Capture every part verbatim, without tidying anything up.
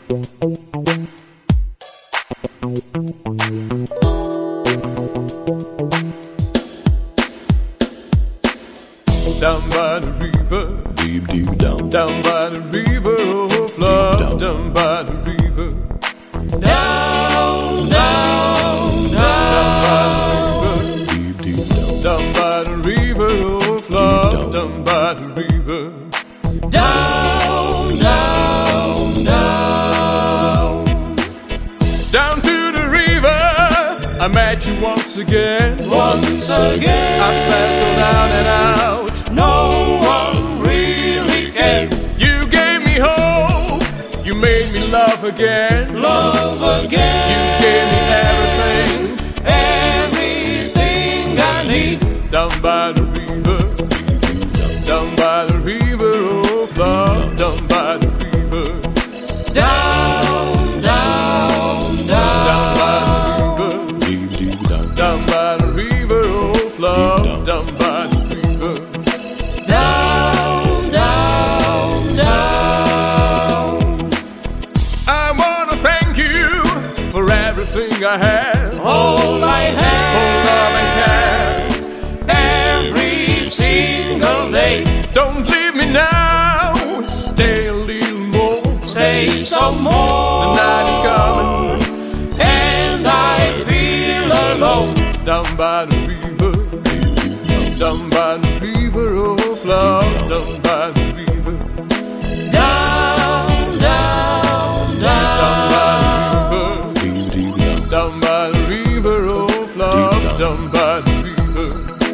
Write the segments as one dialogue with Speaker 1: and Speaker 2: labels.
Speaker 1: Down by the river,
Speaker 2: deep, deep down,
Speaker 1: down by the river of love, down, down by the river,
Speaker 3: down, down,
Speaker 1: down,
Speaker 2: deep, deep down,
Speaker 1: down by the river of love, down by the river,
Speaker 3: down, down, down,
Speaker 1: down to the river. I met you once again,
Speaker 3: once again.
Speaker 1: I felt so down and out.
Speaker 3: No one really cared.
Speaker 1: You gave me hope. You made me love again.
Speaker 3: Love again.
Speaker 1: You gave me everything.
Speaker 3: Everything I need.
Speaker 1: Down by the river. Down by the river of love. Down by the river.
Speaker 3: Down, down, down.
Speaker 1: Down by the river.
Speaker 2: deep, deep down,
Speaker 1: Down by the river of love. Down by the river.
Speaker 3: Down, down, down.
Speaker 1: I wanna thank you for everything I had.
Speaker 3: All I
Speaker 1: For love and
Speaker 3: have, every single day.
Speaker 1: Don't leave me now. Stay a little more.
Speaker 3: Stay some more.
Speaker 1: The night is coming.
Speaker 3: And I feel alone.
Speaker 1: Down by the river. Down by the river of love. Down by the river.
Speaker 3: Down, down, down.
Speaker 2: deep, deep down,
Speaker 1: Down by the river of love. Down by the river.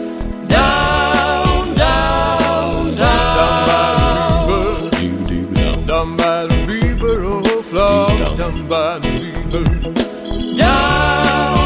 Speaker 3: Down, down, down.
Speaker 2: deep, deep down,
Speaker 1: Down by the river of love. Down by the river.
Speaker 3: Down.